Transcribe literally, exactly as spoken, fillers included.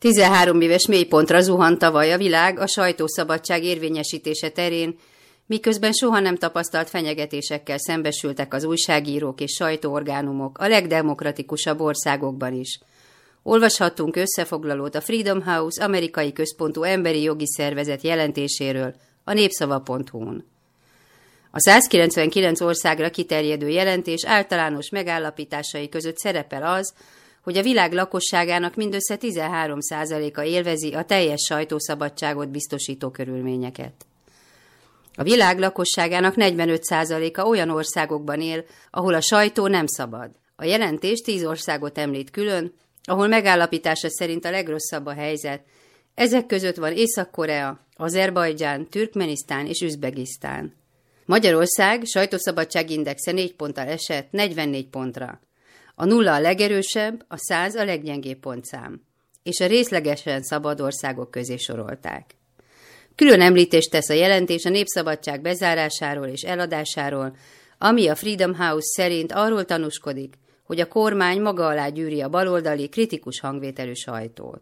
tizenhárom éves mélypontra zuhant tavaly a világ a sajtószabadság érvényesítése terén, miközben soha nem tapasztalt fenyegetésekkel szembesültek az újságírók és sajtóorgánumok a legdemokratikusabb országokban is. Olvashattunk összefoglalót a Freedom House amerikai központú emberi jogi szervezet jelentéséről a népszava pont hu-n. A százkilencvenkilenc országra kiterjedő jelentés általános megállapításai között szerepel az, hogy a világ lakosságának mindössze tizenhárom százaléka élvezi a teljes sajtószabadságot biztosító körülményeket. A világ lakosságának negyvenöt százaléka olyan országokban él, ahol a sajtó nem szabad. A jelentés tíz országot említ külön, ahol megállapítása szerint a legrosszabb a helyzet. Ezek között van Észak-Korea, Azerbajdzsán, Türkmenisztán és Üzbegisztán. Magyarország sajtószabadságindexe négy ponttal esett negyvennégy pontra. A nulla a legerősebb, a száz a leggyengébb pontszám, és a részlegesen szabad országok közé sorolták. Külön említést tesz a jelentés a népszabadság bezárásáról és eladásáról, ami a Freedom House szerint arról tanúskodik, hogy a kormány maga alá gyűri a baloldali kritikus hangvételű sajtót.